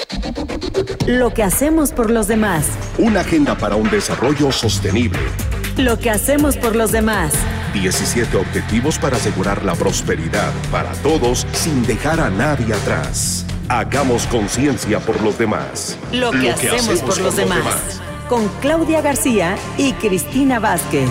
Lo que hacemos por los demás. Una agenda para un desarrollo sostenible. Lo que hacemos por los demás. 17 objetivos para asegurar la prosperidad para todos sin dejar a nadie atrás. Hagamos conciencia por los demás. Lo que hacemos por los demás. Con Claudia García y Cristina Vázquez.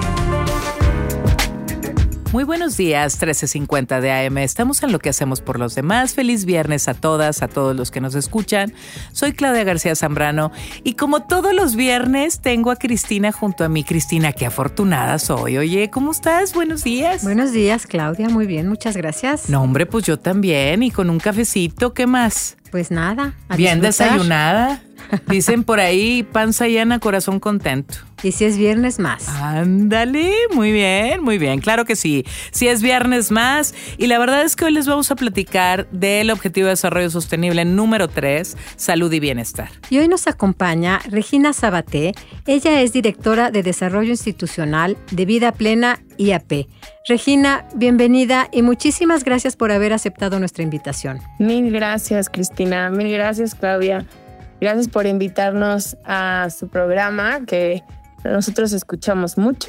Muy buenos días, 13:50 de AM. Estamos en Lo que hacemos por los demás. Feliz viernes a todas, a todos los que nos escuchan. Soy Claudia García Zambrano y como todos los viernes tengo a Cristina junto a mí. Cristina, qué afortunada soy. Oye, ¿cómo estás? Buenos días. Buenos días, Claudia. Muy bien, muchas gracias. No, hombre, pues yo también. Y con un cafecito, ¿qué más? Pues nada, a bien disfrutar. Desayunada. Dicen por ahí, panza llena, corazón contento. Y si es viernes más. Ándale, muy bien, claro que sí. Si es viernes más. Y la verdad es que hoy les vamos a platicar del Objetivo de Desarrollo Sostenible número 3, Salud y Bienestar. Y hoy nos acompaña Regina Sabaté. Ella es directora de Desarrollo Institucional de Vida Plena IAP. Regina, bienvenida y muchísimas gracias por haber aceptado nuestra invitación. Mil gracias, Cristina. Mil gracias, Claudia. Gracias por invitarnos a su programa, que nosotros escuchamos mucho,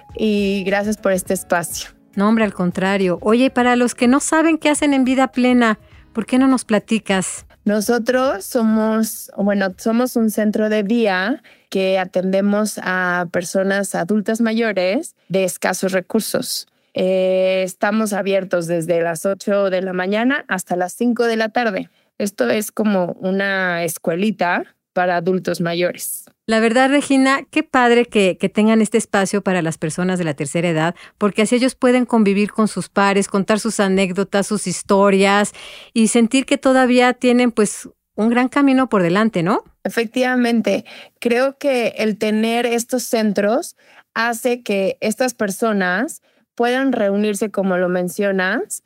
y gracias por este espacio. No, hombre, al contrario. Oye, para los que no saben qué hacen en Vida Plena, ¿por qué no nos platicas? Nosotros somos un centro de día que atendemos a personas adultas mayores de escasos recursos. Estamos abiertos desde las 8 de la mañana hasta las 5 de la tarde. Esto es como una escuelita para adultos mayores. La verdad, Regina, qué padre que tengan este espacio para las personas de la tercera edad, porque así ellos pueden convivir con sus pares, contar sus anécdotas, sus historias y sentir que todavía tienen pues un gran camino por delante, ¿no? Efectivamente, creo que el tener estos centros hace que estas personas puedan reunirse, como lo mencionas,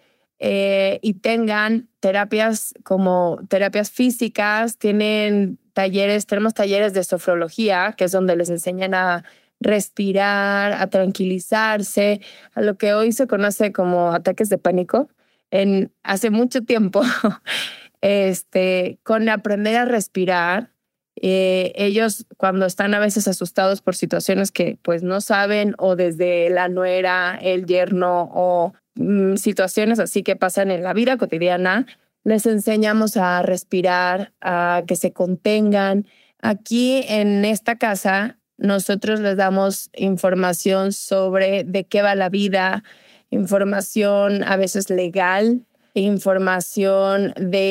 y tengan terapias como terapias físicas, tenemos talleres de sofrología, que es donde les enseñan a respirar, a tranquilizarse, a lo que hoy se conoce como ataques de pánico. Hace mucho tiempo, con aprender a respirar, ellos cuando están a veces asustados por situaciones que pues no saben, o desde la nuera, el yerno o situaciones así que pasan en la vida cotidiana, les enseñamos a respirar, a que se contengan. Aquí en esta casa nosotros les damos información sobre de qué va la vida, información a veces legal, información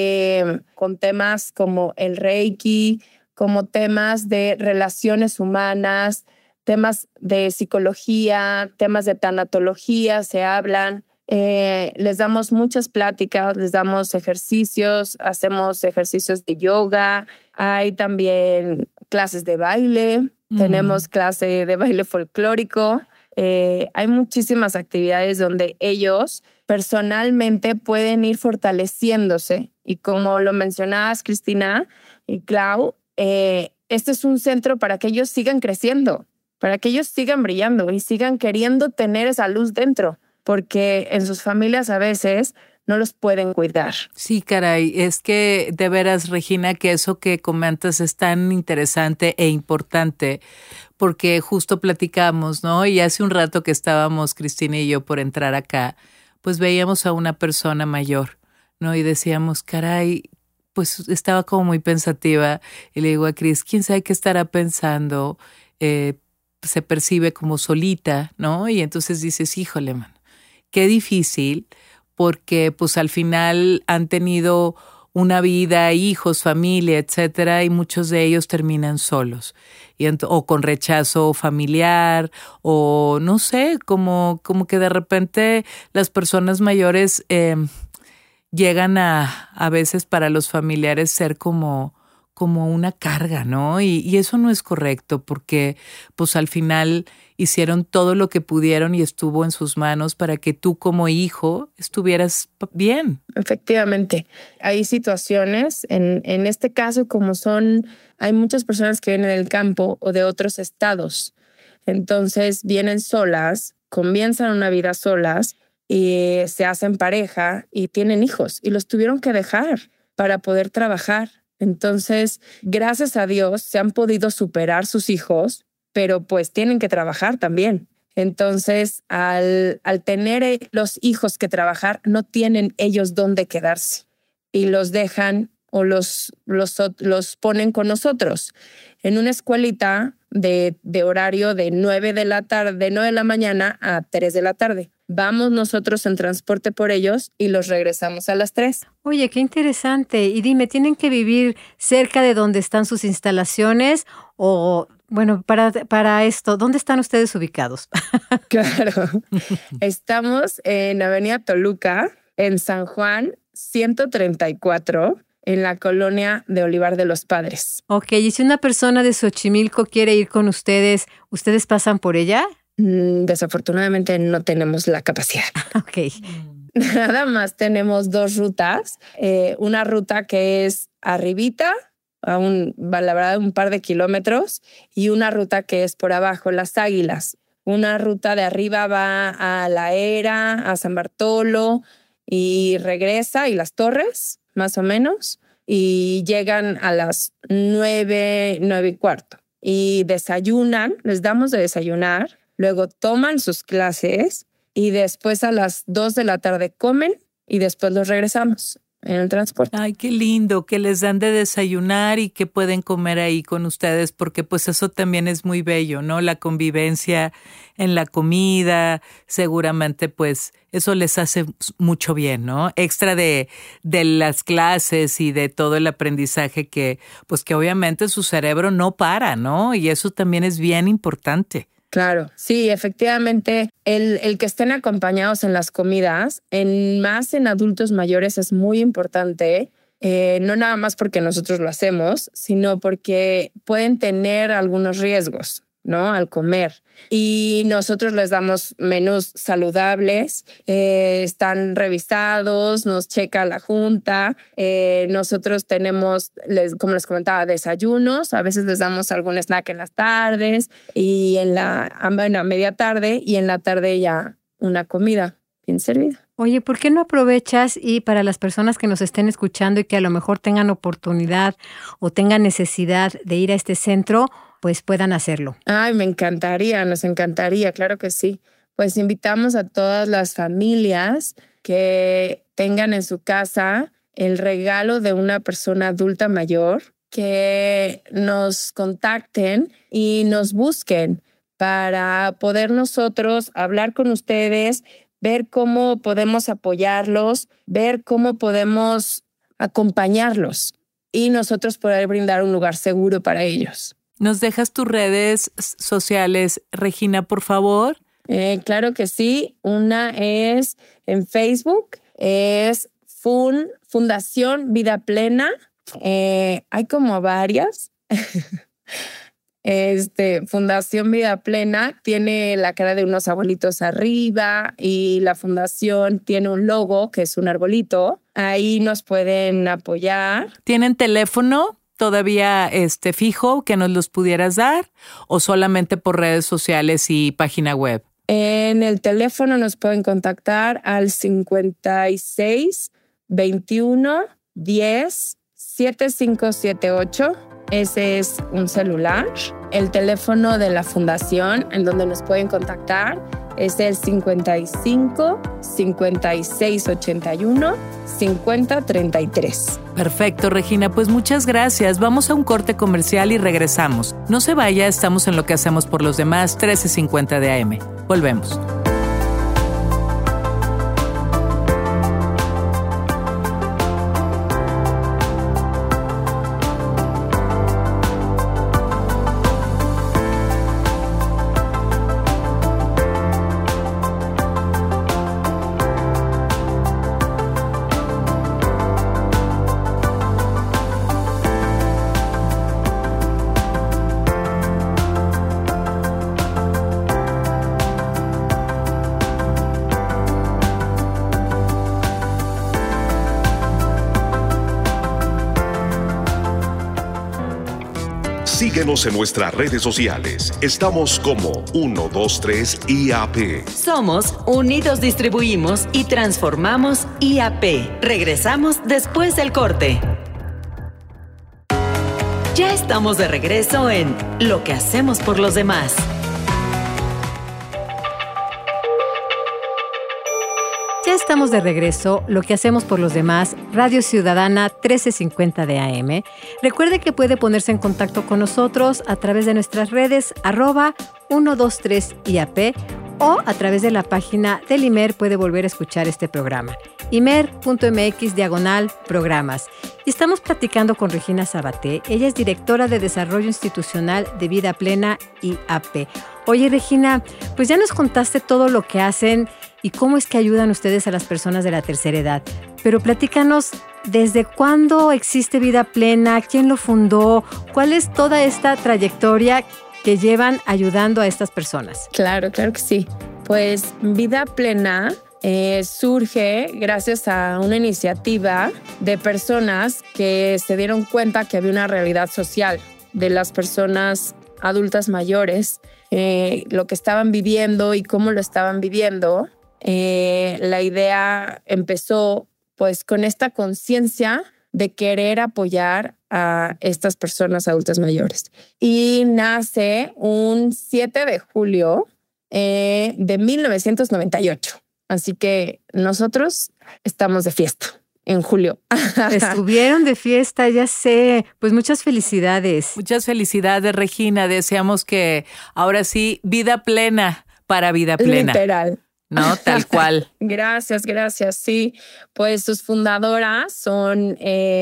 con temas como el Reiki, como temas de relaciones humanas, temas de psicología, temas de tanatología se hablan. Les damos muchas pláticas, les damos ejercicios, hacemos ejercicios de yoga, hay también clases de baile, tenemos clase de baile folclórico, hay muchísimas actividades donde ellos personalmente pueden ir fortaleciéndose. Y como lo mencionabas, Cristina y Clau, este es un centro para que ellos sigan creciendo, para que ellos sigan brillando y sigan queriendo tener esa luz dentro, porque en sus familias a veces no los pueden cuidar. Sí, caray, es que de veras, Regina, que eso que comentas es tan interesante e importante, porque justo platicamos, ¿no? Y hace un rato que estábamos, Cristina y yo, por entrar acá, pues veíamos a una persona mayor, ¿no? Y decíamos, caray, pues estaba como muy pensativa, y le digo a Cris, ¿quién sabe qué estará pensando? Se percibe como solita, ¿no? Y entonces dices, híjole, man, qué difícil, porque pues al final han tenido una vida, hijos, familia, etcétera, y muchos de ellos terminan solos, o con rechazo familiar, o no sé, como que de repente las personas mayores llegan a veces para los familiares ser como una carga, ¿no? Y eso no es correcto, porque pues al final hicieron todo lo que pudieron y estuvo en sus manos para que tú como hijo estuvieras bien. Efectivamente. Hay situaciones, en este caso hay muchas personas que vienen del campo o de otros estados. Entonces vienen solas, comienzan una vida solas y se hacen pareja y tienen hijos y los tuvieron que dejar para poder trabajar. Entonces, gracias a Dios, se han podido superar sus hijos, pero pues tienen que trabajar también. Entonces, al tener los hijos que trabajar, no tienen ellos dónde quedarse y los dejan o los ponen con nosotros en una escuelita de horario de 9 de la mañana a 3 de la tarde. Vamos nosotros en transporte por ellos y los regresamos a las 3. Oye, qué interesante. Y dime, ¿tienen que vivir cerca de donde están sus instalaciones? O, bueno, para esto, ¿dónde están ustedes ubicados? Claro. Estamos en Avenida Toluca, en San Juan, 134, en la colonia de Olivar de los Padres. Ok, y si una persona de Xochimilco quiere ir con ustedes, ¿ustedes pasan por ella? Desafortunadamente no tenemos la capacidad. Ok. Nada más tenemos 2 rutas. Una ruta que es arribita, la verdad, un par de kilómetros, y una ruta que es por abajo, Las Águilas. Una ruta de arriba va a La Era, a San Bartolo, y regresa, y Las Torres, más o menos, y llegan a las 9:15. Y desayunan, les damos de desayunar, luego toman sus clases y después a las 2 de la tarde comen y después los regresamos en el transporte. Ay, qué lindo que les dan de desayunar y que pueden comer ahí con ustedes, porque pues eso también es muy bello, ¿no? La convivencia en la comida, seguramente pues eso les hace mucho bien, ¿no? Extra de las clases y de todo el aprendizaje que obviamente su cerebro no para, ¿no? Y eso también es bien importante. Claro, sí, efectivamente, el que estén acompañados en las comidas, más en adultos mayores es muy importante, no nada más porque nosotros lo hacemos, sino porque pueden tener algunos riesgos, ¿no? Al comer. Y nosotros les damos menús saludables, están revisados, nos checa la junta, nosotros tenemos, como les comentaba, desayunos, a veces les damos algún snack en las tardes y en la media tarde, y en la tarde ya una comida bien servida. Oye, ¿por qué no aprovechas y para las personas que nos estén escuchando y que a lo mejor tengan oportunidad o tengan necesidad de ir a este centro, pues puedan hacerlo? Ay, nos encantaría, claro que sí. Pues invitamos a todas las familias que tengan en su casa el regalo de una persona adulta mayor, que nos contacten y nos busquen para poder nosotros hablar con ustedes, ver cómo podemos apoyarlos, ver cómo podemos acompañarlos y nosotros poder brindar un lugar seguro para ellos. ¿Nos dejas tus redes sociales, Regina, por favor? Claro que sí. Una es en Facebook, es Fundación Vida Plena. Hay como varias. Fundación Vida Plena tiene la cara de unos abuelitos arriba y la fundación tiene un logo que es un arbolito. Ahí nos pueden apoyar. ¿Tienen teléfono todavía fijo que nos los pudieras dar o solamente por redes sociales y página web? En el teléfono nos pueden contactar al 56 21 10 7578. Ese es un celular. El teléfono de la fundación en donde nos pueden contactar es el 55 56 81 50 33. Perfecto, Regina. Pues muchas gracias. Vamos a un corte comercial y regresamos. No se vaya, estamos en Lo que hacemos por los demás, 1350 de AM. Volvemos. Síguenos en nuestras redes sociales. Estamos como 123 IAP. Somos Unidos Distribuimos y Transformamos IAP. Regresamos después del corte. Ya estamos de regreso en Lo que hacemos por los demás. Ya estamos de regreso, Lo que hacemos por los demás, Radio Ciudadana 1350 de AM. Recuerde que puede ponerse en contacto con nosotros a través de nuestras redes @123IAP o a través de la página del IMER puede volver a escuchar este programa. imer.mx/programas. Y estamos platicando con Regina Sabaté. Ella es directora de Desarrollo Institucional de Vida Plena IAP. Oye, Regina, pues ya nos contaste todo lo que hacen y cómo es que ayudan ustedes a las personas de la tercera edad. Pero platícanos, ¿desde cuándo existe Vida Plena? ¿Quién lo fundó? ¿Cuál es toda esta trayectoria que llevan ayudando a estas personas? Claro que sí. Pues Vida Plena surge gracias a una iniciativa de personas que se dieron cuenta que había una realidad social de las personas adultas mayores, lo que estaban viviendo y cómo lo estaban viviendo. La idea empezó pues con esta conciencia de querer apoyar a estas personas adultas mayores. Y nace un 7 de julio de 1998. Así que nosotros estamos de fiesta en julio. Estuvieron de fiesta, ya sé. Pues muchas felicidades. Muchas felicidades, Regina. Deseamos que ahora sí, vida plena para vida plena. Literal. ¿No? Tal cual. Gracias. Sí, pues sus fundadoras son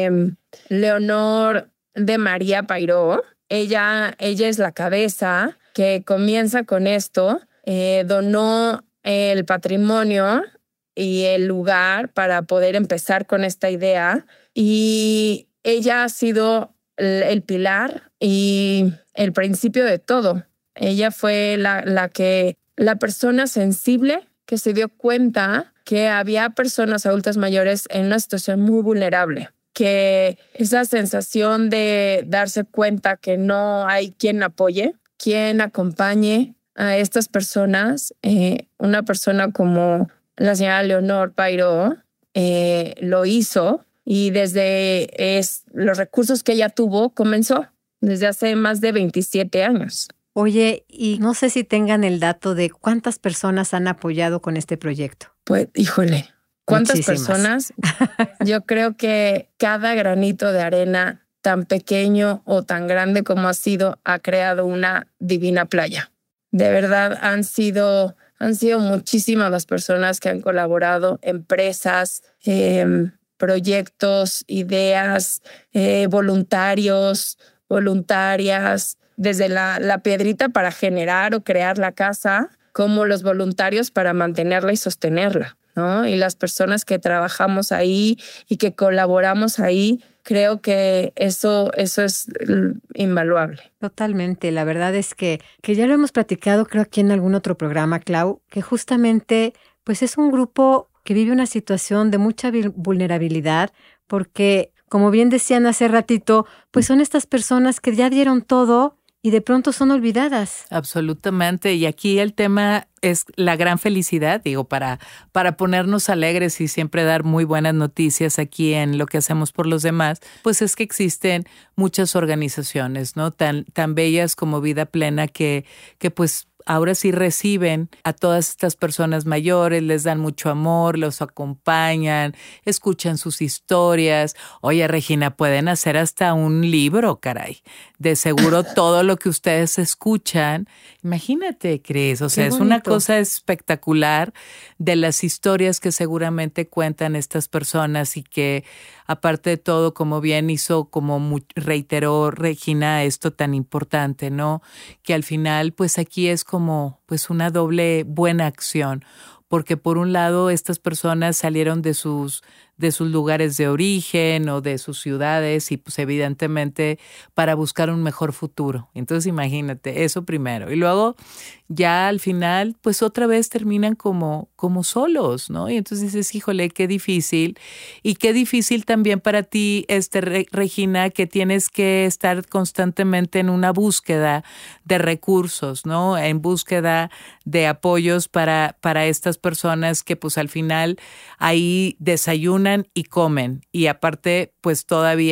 Leonor de María Pairó. Ella es la cabeza que comienza con esto. Donó el patrimonio y el lugar para poder empezar con esta idea. Y ella ha sido el pilar y el principio de todo. Ella fue la persona sensible que se dio cuenta que había personas adultas mayores en una situación muy vulnerable, que esa sensación de darse cuenta que no hay quien apoye, quien acompañe a estas personas, una persona como la señora Leonor Pairó lo hizo, y desde los recursos que ella tuvo comenzó desde hace más de 27 años. Oye, y no sé si tengan el dato de cuántas personas han apoyado con este proyecto. Pues, híjole, ¿cuántas Muchísimas personas? Yo creo que cada granito de arena, tan pequeño o tan grande como ha sido, ha creado una divina playa. De verdad, han sido muchísimas las personas que han colaborado, empresas, proyectos, ideas, voluntarios, voluntarias, desde la piedrita para generar o crear la casa, como los voluntarios para mantenerla y sostenerla, ¿no? Y las personas que trabajamos ahí y que colaboramos ahí, creo que eso es invaluable. Totalmente. La verdad es que ya lo hemos platicado, creo, aquí en algún otro programa, Clau, que justamente pues es un grupo que vive una situación de mucha vulnerabilidad porque, como bien decían hace ratito, pues son estas personas que ya dieron todo y de pronto son olvidadas. Absolutamente. Y aquí el tema es la gran felicidad, digo, para ponernos alegres y siempre dar muy buenas noticias aquí en Lo que hacemos por los demás, pues es que existen muchas organizaciones, ¿no? Tan bellas como Vida Plena que pues ahora sí reciben a todas estas personas mayores, les dan mucho amor, los acompañan, escuchan sus historias. Oye, Regina, pueden hacer hasta un libro, caray. De seguro todo lo que ustedes escuchan. Imagínate, Cris, o sea, es una cosa espectacular de las historias que seguramente cuentan estas personas y que, aparte de todo, como bien hizo, como reiteró Regina, esto tan importante, ¿no? Que al final, pues aquí es como pues una doble buena acción, porque por un lado estas personas salieron de sus lugares de origen o de sus ciudades y pues evidentemente para buscar un mejor futuro. Entonces imagínate, eso primero. Y luego ya al final pues otra vez terminan como solos, ¿no? Y entonces dices, híjole, qué difícil. Y qué difícil también para ti, Regina, que tienes que estar constantemente en una búsqueda de recursos, ¿no? En búsqueda de apoyos para estas personas que pues al final ahí desayunan y comen, y aparte pues todavía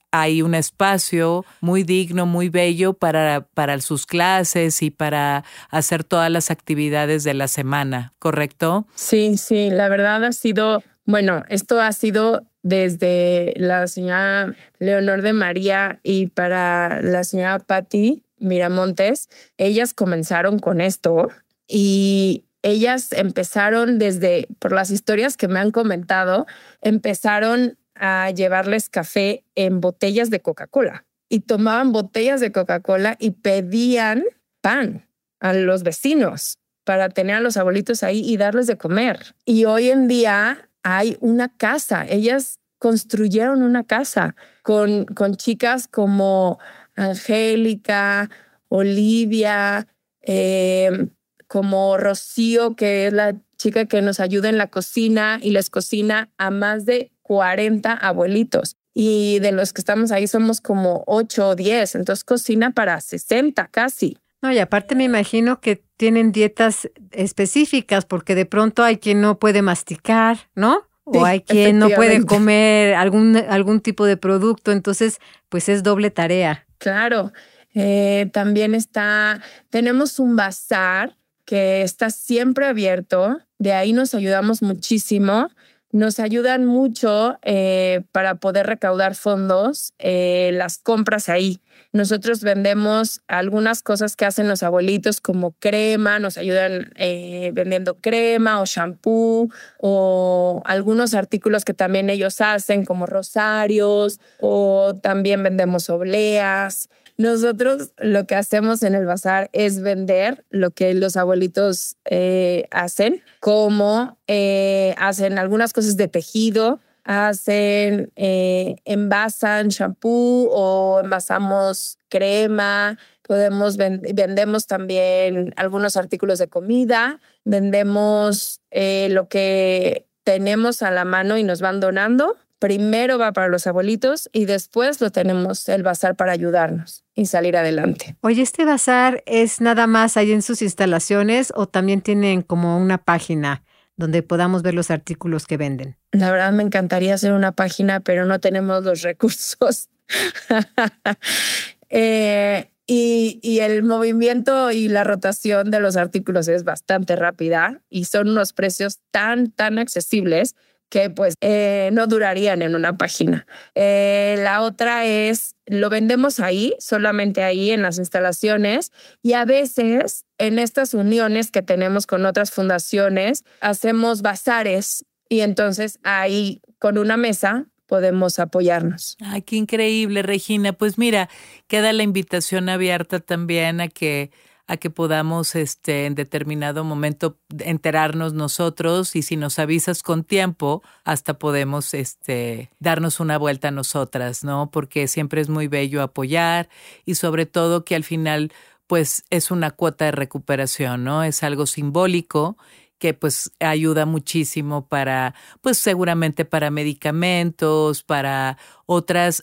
hay un espacio muy digno, muy bello para sus clases y para hacer todas las actividades de la semana, ¿correcto? Sí, la verdad esto ha sido desde la señora Leonor de María y para la señora Patti Miramontes. Ellas comenzaron con esto y ellas empezaron por las historias que me han comentado, empezaron a llevarles café en botellas de Coca-Cola y tomaban botellas de Coca-Cola y pedían pan a los vecinos para tener a los abuelitos ahí y darles de comer. Y hoy en día hay una casa. Ellas construyeron una casa con chicas como Angélica, Olivia, como Rocío, que es la chica que nos ayuda en la cocina y les cocina a más de 40 abuelitos. Y de los que estamos ahí somos como 8 o 10. Entonces cocina para 60 casi. No, y aparte me imagino que tienen dietas específicas porque de pronto hay quien no puede masticar, ¿no? O hay quien no puede comer algún tipo de producto. Entonces, pues es doble tarea. Claro. También tenemos un bazar que está siempre abierto. De ahí nos ayudamos muchísimo. Nos ayudan mucho para poder recaudar fondos, las compras ahí. Nosotros vendemos algunas cosas que hacen los abuelitos como crema, nos ayudan vendiendo crema o shampoo o algunos artículos que también ellos hacen como rosarios, o también vendemos obleas. Nosotros lo que hacemos en el bazar es vender lo que los abuelitos hacen, como hacen algunas cosas de tejido, envasan shampoo o envasamos crema, vendemos también algunos artículos de comida, vendemos lo que tenemos a la mano y nos van donando. Primero va para los abuelitos y después lo tenemos el bazar para ayudarnos y salir adelante. Oye, ¿este bazar es nada más ahí en sus instalaciones o también tienen como una página donde podamos ver los artículos que venden? La verdad me encantaría hacer una página, pero no tenemos los recursos. Y el movimiento y la rotación de los artículos es bastante rápida y son unos precios tan accesibles que pues no durarían en una página. La otra es, lo vendemos ahí, solamente ahí en las instalaciones, y a veces en estas uniones que tenemos con otras fundaciones, hacemos bazares y entonces ahí con una mesa podemos apoyarnos. Ay, qué increíble, Regina. Pues mira, queda la invitación abierta también a que podamos en determinado momento enterarnos nosotros, y si nos avisas con tiempo, hasta podemos darnos una vuelta a nosotras, ¿no? Porque siempre es muy bello apoyar y sobre todo que al final pues es una cuota de recuperación, ¿no? Es algo simbólico que pues ayuda muchísimo para, pues seguramente para medicamentos, para otras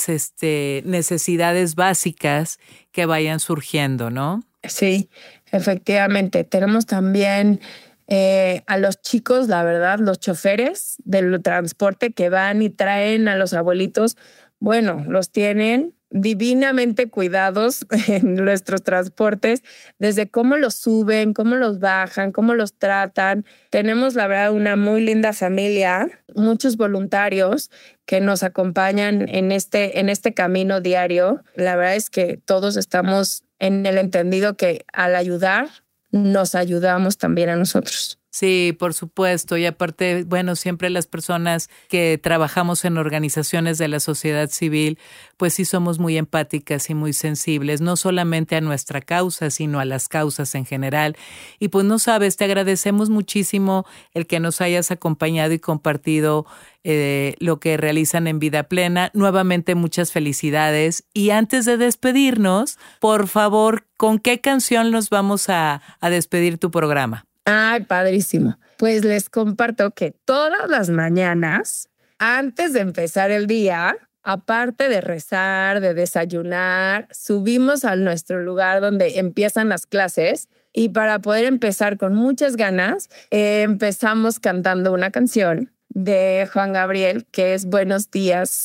necesidades básicas que vayan surgiendo, ¿no? Sí, efectivamente. Tenemos también a los chicos, la verdad, los choferes del transporte que van y traen a los abuelitos. Bueno, los tienen divinamente cuidados en nuestros transportes, desde cómo los suben, cómo los bajan, cómo los tratan. Tenemos, la verdad, una muy linda familia, muchos voluntarios que nos acompañan en este camino diario. La verdad es que todos estamos en el entendido que al ayudar, nos ayudamos también a nosotros. Sí, por supuesto. Y aparte, bueno, siempre las personas que trabajamos en organizaciones de la sociedad civil, pues sí somos muy empáticas y muy sensibles, no solamente a nuestra causa, sino a las causas en general. Y pues no sabes, te agradecemos muchísimo el que nos hayas acompañado y compartido lo que realizan en Vida Plena. Nuevamente, muchas felicidades. Y antes de despedirnos, por favor, ¿con qué canción nos vamos a despedir tu programa? Ay, padrísimo. Pues les comparto que todas las mañanas, antes de empezar el día, aparte de rezar, de desayunar, subimos a nuestro lugar donde empiezan las clases, y para poder empezar con muchas ganas, empezamos cantando una canción de Juan Gabriel que es Buenos días,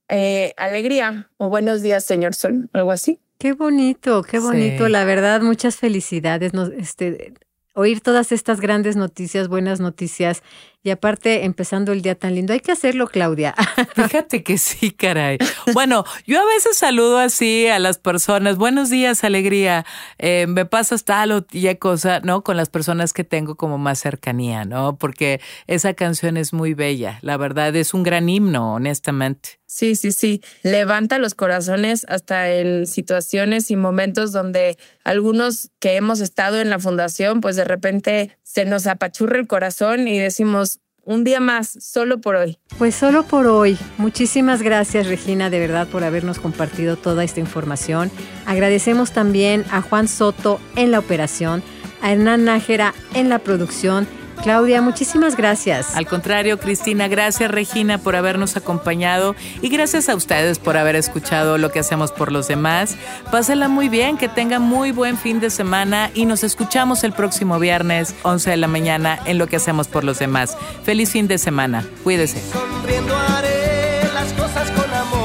alegría o buenos días, señor sol, algo así. Qué bonito, Sí. la verdad, muchas felicidades. Oír todas estas grandes noticias, buenas noticias, y aparte empezando el día tan lindo. Hay que hacerlo, Claudia. Fíjate que sí, caray. Bueno, yo a veces saludo así a las personas. Buenos días, alegría. Me pasas tal o ya cosa, ¿no? Con las personas que tengo como más cercanía, ¿no? Porque esa canción es muy bella. La verdad, es un gran himno, honestamente. Sí, sí, sí. Levanta los corazones hasta en situaciones y momentos donde algunos que hemos estado en la fundación, pues de repente se nos apachurra el corazón y decimos, un día más, solo por hoy. Pues solo por hoy. Muchísimas gracias, Regina, de verdad, por habernos compartido toda esta información. Agradecemos también a Juan Soto en la operación, a Hernán Nájera en la producción. Claudia, muchísimas gracias. Al contrario, Cristina, gracias, Regina, por habernos acompañado y gracias a ustedes por haber escuchado Lo que hacemos por los demás. Pásenla muy bien, que tengan muy buen fin de semana y nos escuchamos el próximo viernes, 11 de la mañana, en Lo que hacemos por los demás. Feliz fin de semana. Cuídese. Sonriendo haré las cosas con amor.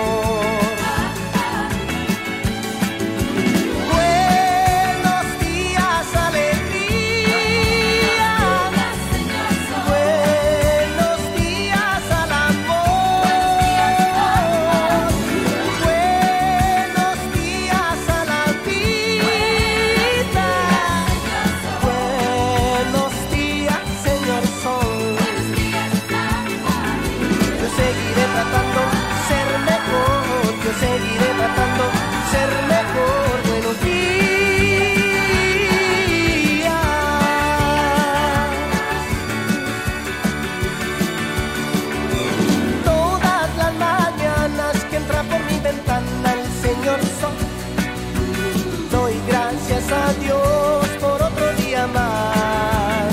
Buenos días, alegría. Buenos días al amor. Buenos días a la vida. Buenos días, señor sol. Yo seguiré tratando ser mejor, yo seguiré tratando ser mejor. Buenos días. Todas las mañanas que entra por mi ventana el señor sol, doy gracias a Dios por otro día más.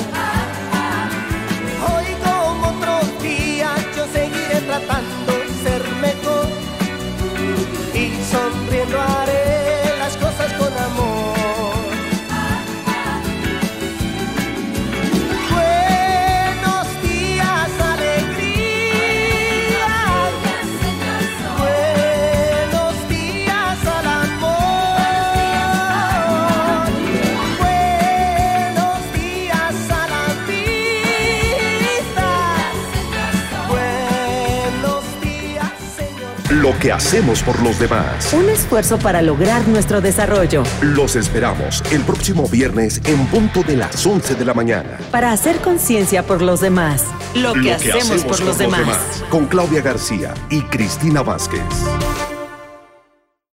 Hoy como otros días yo seguiré tratando de ser mejor y sonriendo haré las cosas con amor. Buenos días, alegría. Buenos días al amor. Buenos días a la vida. Buenos días, Señor. Lo que hacemos por los demás. Un esfuerzo para lograr nuestro desarrollo, Los esperamos el próximo viernes en punto de las 11 de la mañana. para hacer conciencia por los demás. Lo que hacemos por los demás. Con Claudia García y Cristina Vázquez.